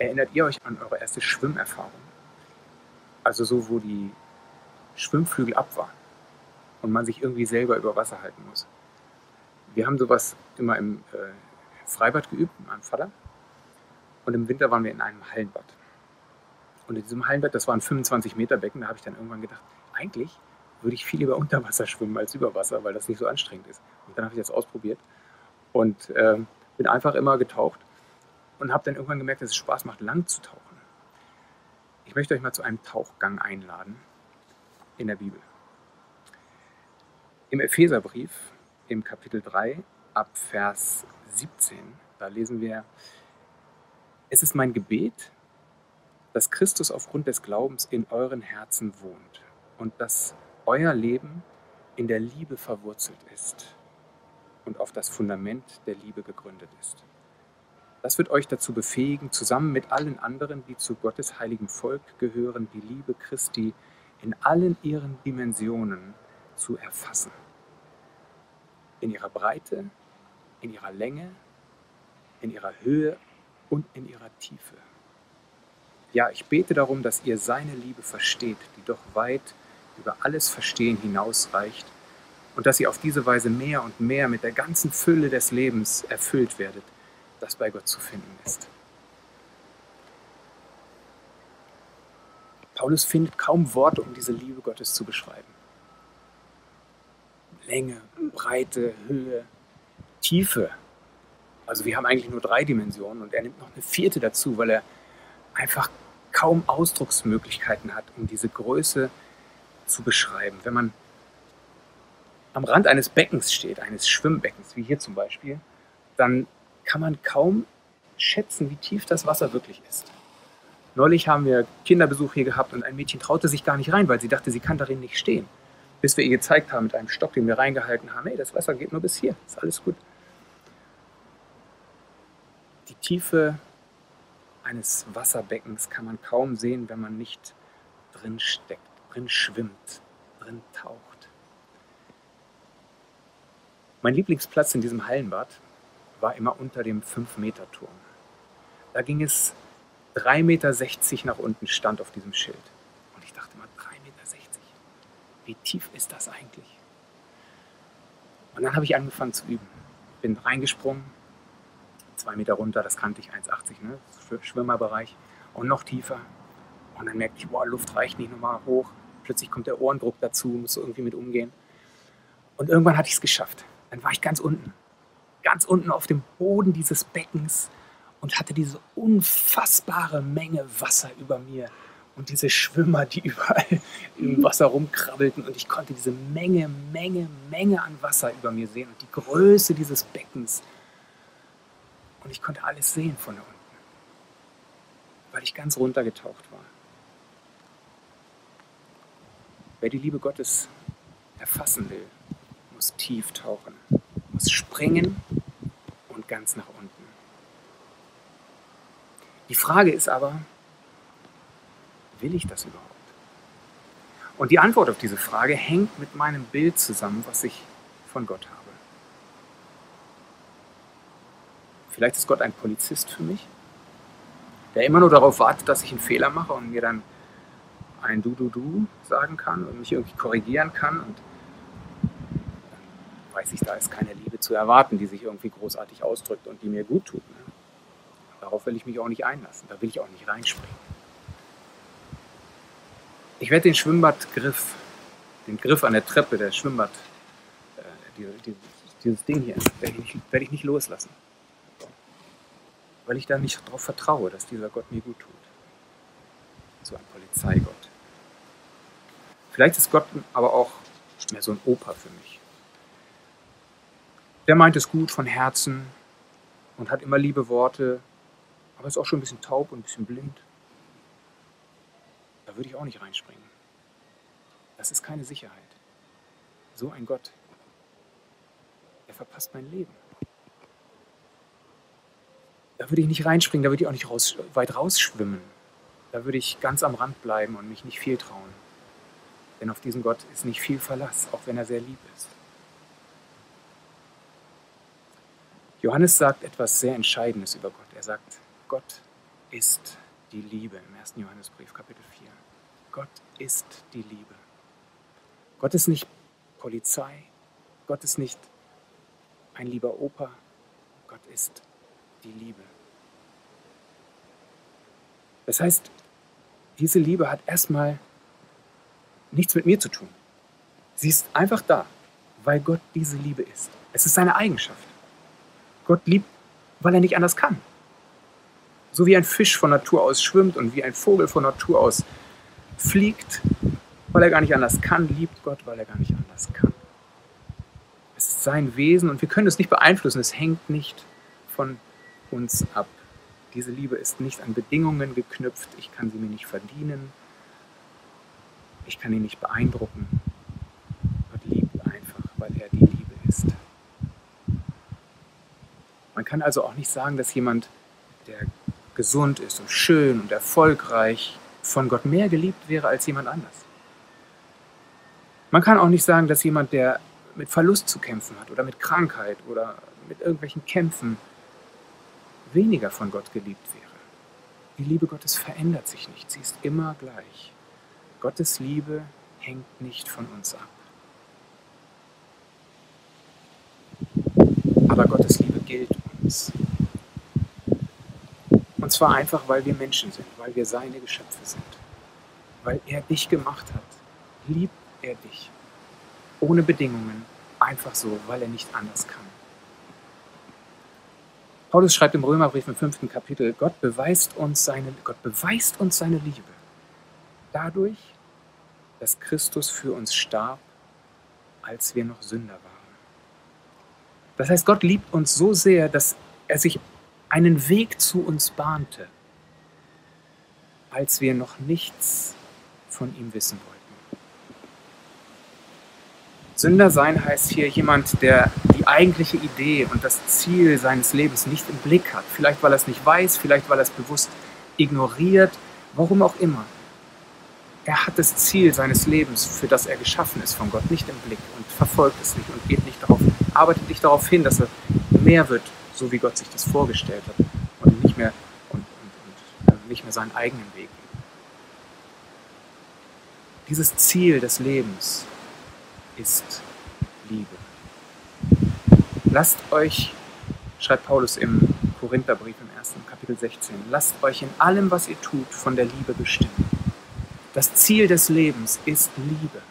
Erinnert ihr euch an eure erste Schwimmerfahrung? Also so, wo die Schwimmflügel ab waren und man sich irgendwie selber über Wasser halten muss. Wir haben sowas immer im Freibad geübt mit meinem Vater. Und im Winter waren wir in einem Hallenbad. Und in diesem Hallenbad, das war ein 25-Meter-Becken, da habe ich dann irgendwann gedacht, eigentlich würde ich viel lieber unter Wasser schwimmen als über Wasser, weil das nicht so anstrengend ist. Und dann habe ich das ausprobiert und bin einfach immer getaucht und habe dann irgendwann gemerkt, dass es Spaß macht, lang zu tauchen. Ich möchte euch mal zu einem Tauchgang einladen in der Bibel. Im Epheserbrief, im Kapitel 3, ab Vers 17, da lesen wir: Es ist mein Gebet, dass Christus aufgrund des Glaubens in euren Herzen wohnt und dass euer Leben in der Liebe verwurzelt ist und auf das Fundament der Liebe gegründet ist. Das wird euch dazu befähigen, zusammen mit allen anderen, die zu Gottes heiligem Volk gehören, die Liebe Christi in allen ihren Dimensionen zu erfassen. In ihrer Breite, in ihrer Länge, in ihrer Höhe und in ihrer Tiefe. Ja, ich bete darum, dass ihr seine Liebe versteht, die doch weit über alles Verstehen hinausreicht, und dass ihr auf diese Weise mehr und mehr mit der ganzen Fülle des Lebens erfüllt werdet, das bei Gott zu finden ist. Paulus findet kaum Worte, um diese Liebe Gottes zu beschreiben. Länge, Breite, Höhe, Tiefe. Also wir haben eigentlich nur 3 Dimensionen und er nimmt noch eine 4. dazu, weil er einfach kaum Ausdrucksmöglichkeiten hat, um diese Größe zu beschreiben. Wenn man am Rand eines Beckens steht, eines Schwimmbeckens, wie hier zum Beispiel, dann kann man kaum schätzen, wie tief das Wasser wirklich ist. Neulich haben wir Kinderbesuch hier gehabt und ein Mädchen traute sich gar nicht rein, weil sie dachte, sie kann darin nicht stehen. Bis wir ihr gezeigt haben mit einem Stock, den wir reingehalten haben, hey, das Wasser geht nur bis hier, ist alles gut. Die Tiefe eines Wasserbeckens kann man kaum sehen, wenn man nicht drin steckt, drin schwimmt, drin taucht. Mein Lieblingsplatz in diesem Hallenbad war immer unter dem 5-Meter-Turm. Da ging es 3,60 Meter nach unten, stand auf diesem Schild. Und ich dachte immer, 3,60 Meter, wie tief ist das eigentlich? Und dann habe ich angefangen zu üben. Bin reingesprungen, 2 Meter runter, das kannte ich, 1,80, ne? Schwimmerbereich. Und noch tiefer. Und dann merkte ich, boah, Luft reicht nicht, nochmal hoch. Plötzlich kommt der Ohrendruck dazu, muss irgendwie mit umgehen. Und irgendwann hatte ich es geschafft. Dann war ich ganz unten auf dem Boden dieses Beckens und hatte diese unfassbare Menge Wasser über mir und diese Schwimmer, die überall im Wasser rumkrabbelten, und ich konnte diese Menge an Wasser über mir sehen und die Größe dieses Beckens, und ich konnte alles sehen von da unten, weil ich ganz runtergetaucht war. Wer die Liebe Gottes erfassen will, muss tief tauchen, muss springen und ganz nach unten. Die Frage ist aber, will ich das überhaupt? Und die Antwort auf diese Frage hängt mit meinem Bild zusammen, was ich von Gott habe. Vielleicht ist Gott ein Polizist für mich, der immer nur darauf wartet, dass ich einen Fehler mache und mir dann ein Du sagen kann und mich irgendwie korrigieren kann, und dann weiß ich, da ist keine Liebe zu erwarten, die sich irgendwie großartig ausdrückt und die mir gut tut. Ne? Darauf will ich mich auch nicht einlassen, da will ich auch nicht reinspringen. Ich werde den Schwimmbadgriff, den Griff an der Treppe, der Schwimmbad, dieses Ding hier, werde ich nicht loslassen. Weil ich da nicht darauf vertraue, dass dieser Gott mir gut tut. So ein Polizeigott. Vielleicht ist Gott aber auch mehr so ein Opa für mich. Der meint es gut von Herzen und hat immer liebe Worte, aber ist auch schon ein bisschen taub und ein bisschen blind. Da würde ich auch nicht reinspringen. Das ist keine Sicherheit. So ein Gott, der verpasst mein Leben. Da würde ich nicht reinspringen, da würde ich auch nicht weit rausschwimmen. Da würde ich ganz am Rand bleiben und mich nicht viel trauen. Denn auf diesen Gott ist nicht viel Verlass, auch wenn er sehr lieb ist. Johannes sagt etwas sehr Entscheidendes über Gott. Er sagt, Gott ist die Liebe im 1. Johannesbrief, Kapitel 4. Gott ist die Liebe. Gott ist nicht Polizei. Gott ist nicht ein lieber Opa. Gott ist die Liebe. Das heißt, diese Liebe hat erstmal nichts mit mir zu tun. Sie ist einfach da, weil Gott diese Liebe ist. Es ist seine Eigenschaft. Gott liebt, weil er nicht anders kann. So wie ein Fisch von Natur aus schwimmt und wie ein Vogel von Natur aus fliegt, weil er gar nicht anders kann, liebt Gott, weil er gar nicht anders kann. Es ist sein Wesen und wir können es nicht beeinflussen. Es hängt nicht von uns ab. Diese Liebe ist nicht an Bedingungen geknüpft. Ich kann sie mir nicht verdienen. Ich kann ihn nicht beeindrucken. Gott liebt einfach, weil er die Liebe ist. Man kann also auch nicht sagen, dass jemand, der gesund ist und schön und erfolgreich, von Gott mehr geliebt wäre als jemand anders. Man kann auch nicht sagen, dass jemand, der mit Verlust zu kämpfen hat oder mit Krankheit oder mit irgendwelchen Kämpfen, weniger von Gott geliebt wäre. Die Liebe Gottes verändert sich nicht, sie ist immer gleich. Gottes Liebe hängt nicht von uns ab. Aber Gottes Liebe gilt uns. Und zwar einfach, weil wir Menschen sind, weil wir seine Geschöpfe sind. Weil er dich gemacht hat, liebt er dich. Ohne Bedingungen, einfach so, weil er nicht anders kann. Paulus schreibt im Römerbrief im 5. Kapitel, Gott beweist uns seine Liebe. Dadurch, dass Christus für uns starb, als wir noch Sünder waren. Das heißt, Gott liebt uns so sehr, dass er sich einen Weg zu uns bahnte, als wir noch nichts von ihm wissen wollten. Sünder sein heißt hier jemand, der die eigentliche Idee und das Ziel seines Lebens nicht im Blick hat. Vielleicht, weil er es nicht weiß, vielleicht, weil er es bewusst ignoriert, warum auch immer. Er hat das Ziel seines Lebens, für das er geschaffen ist, von Gott nicht im Blick und verfolgt es nicht und arbeitet nicht darauf hin, dass er mehr wird, so wie Gott sich das vorgestellt hat und nicht mehr seinen eigenen Weg. Dieses Ziel des Lebens ist Liebe. Lasst euch, schreibt Paulus im Korintherbrief im 1. Kapitel 16, lasst euch in allem, was ihr tut, von der Liebe bestimmen. Das Ziel des Lebens ist Liebe.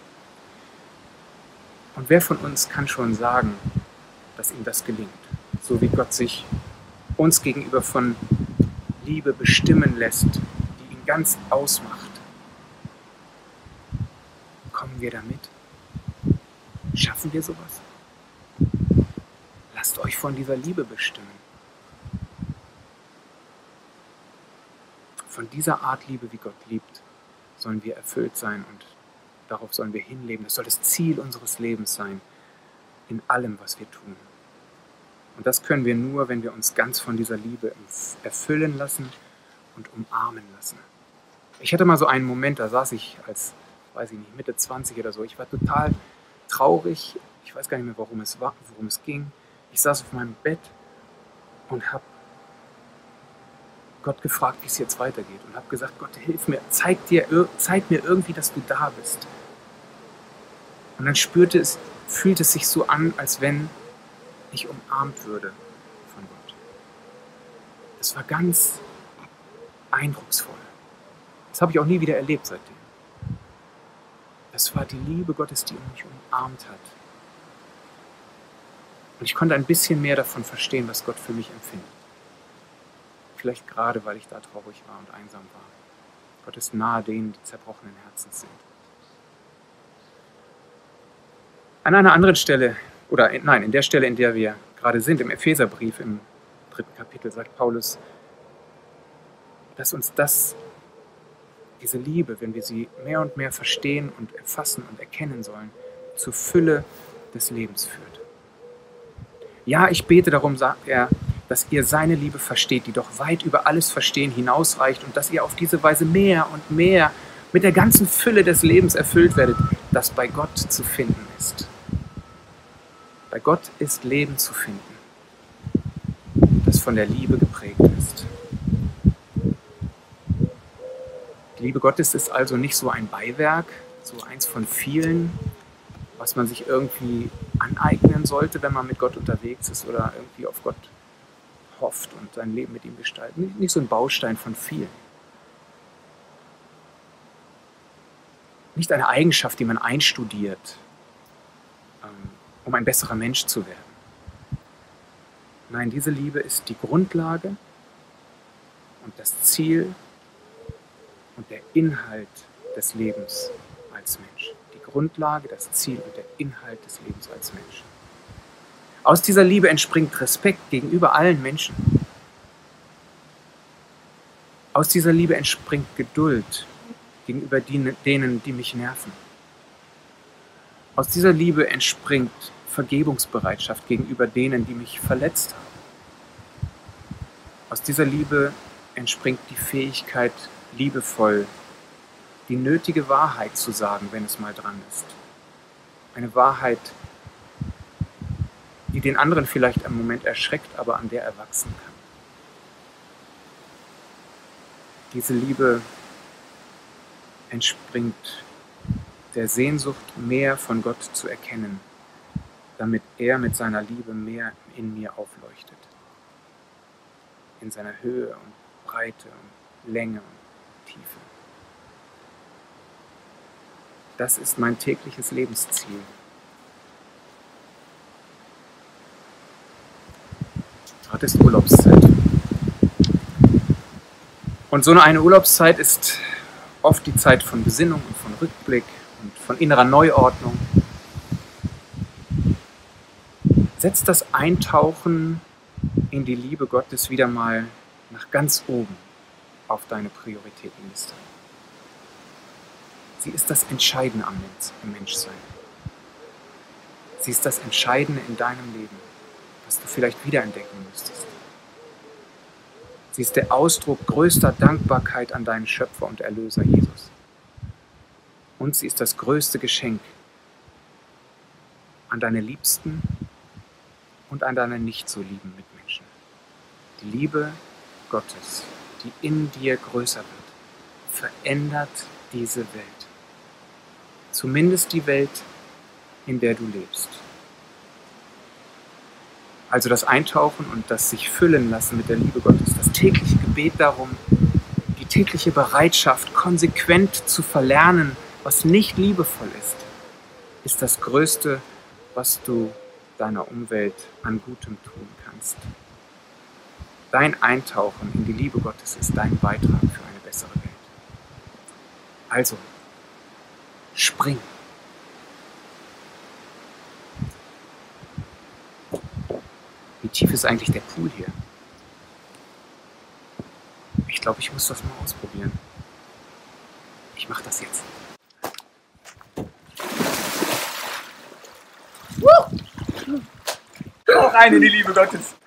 Und wer von uns kann schon sagen, dass ihm das gelingt? So wie Gott sich uns gegenüber von Liebe bestimmen lässt, die ihn ganz ausmacht. Kommen wir damit? Schaffen wir sowas? Lasst euch von dieser Liebe bestimmen. Von dieser Art Liebe, wie Gott liebt, sollen wir erfüllt sein und darauf sollen wir hinleben. Das soll das Ziel unseres Lebens sein, in allem, was wir tun. Und das können wir nur, wenn wir uns ganz von dieser Liebe erfüllen lassen und umarmen lassen. Ich hatte mal so einen Moment, da saß ich als, weiß ich nicht, Mitte 20 oder so. Ich war total traurig. Ich weiß gar nicht mehr, worum es ging. Ich saß auf meinem Bett und habe Gott gefragt, wie es jetzt weitergeht. Und habe gesagt, Gott, hilf mir, zeig mir irgendwie, dass du da bist. Und dann fühlte es sich so an, als wenn ich umarmt würde von Gott. Das war ganz eindrucksvoll. Das habe ich auch nie wieder erlebt seitdem. Das war die Liebe Gottes, die mich umarmt hat. Und ich konnte ein bisschen mehr davon verstehen, was Gott für mich empfindet. Vielleicht gerade, weil ich da traurig war und einsam war. Gott ist nahe denen, die zerbrochenen Herzens sind. An einer anderen Stelle, in der Stelle, in der wir gerade sind, im Epheserbrief, im 3. Kapitel, sagt Paulus, dass uns diese Liebe, wenn wir sie mehr und mehr verstehen und erfassen und erkennen sollen, zur Fülle des Lebens führt. Ja, ich bete darum, sagt er, dass ihr seine Liebe versteht, die doch weit über alles Verstehen hinausreicht und dass ihr auf diese Weise mehr und mehr mit der ganzen Fülle des Lebens erfüllt werdet, das bei Gott zu finden ist. Bei Gott ist Leben zu finden, das von der Liebe geprägt ist. Die Liebe Gottes ist also nicht so ein Beiwerk, so eins von vielen, was man sich irgendwie aneignen sollte, wenn man mit Gott unterwegs ist oder irgendwie auf Gott hofft und sein Leben mit ihm gestaltet. Nicht so ein Baustein von vielen. Nicht eine Eigenschaft, die man einstudiert, um ein besserer Mensch zu werden. Nein, diese Liebe ist die Grundlage und das Ziel und der Inhalt des Lebens als Mensch. Die Grundlage, das Ziel und der Inhalt des Lebens als Mensch. Aus dieser Liebe entspringt Respekt gegenüber allen Menschen. Aus dieser Liebe entspringt Geduld gegenüber denen, die mich nerven. Aus dieser Liebe entspringt Vergebungsbereitschaft gegenüber denen, die mich verletzt haben. Aus dieser Liebe entspringt die Fähigkeit, liebevoll die nötige Wahrheit zu sagen, wenn es mal dran ist. Eine Wahrheit, die den anderen vielleicht im Moment erschreckt, aber an der er wachsen kann. Diese Liebe entspringt der Sehnsucht, mehr von Gott zu erkennen, damit er mit seiner Liebe mehr in mir aufleuchtet. In seiner Höhe und Breite und Länge und Tiefe. Das ist mein tägliches Lebensziel. Gerade ist Urlaubszeit. Und so eine Urlaubszeit ist oft die Zeit von Besinnung und von Rückblick und von innerer Neuordnung. Setzt das Eintauchen in die Liebe Gottes wieder mal nach ganz oben auf deine Prioritätenliste. Sie ist das Entscheidende im Menschsein. Sie ist das Entscheidende in deinem Leben, was du vielleicht wiederentdecken müsstest. Sie ist der Ausdruck größter Dankbarkeit an deinen Schöpfer und Erlöser Jesus. Und sie ist das größte Geschenk an deine Liebsten und an deine nicht so lieben Mitmenschen. Die Liebe Gottes, die in dir größer wird, verändert diese Welt. Zumindest die Welt, in der du lebst. Also das Eintauchen und das sich füllen lassen mit der Liebe Gottes, das tägliche Gebet darum, die tägliche Bereitschaft, konsequent zu verlernen, was nicht liebevoll ist das Größte, was du deiner Umwelt an Gutem tun kannst. Dein Eintauchen in die Liebe Gottes ist dein Beitrag für eine bessere Welt. Also, spring. Wie tief ist eigentlich der Pool hier? Ich glaube, ich muss das mal ausprobieren. Ich mache das jetzt. Auch rein in die Liebe Gottes.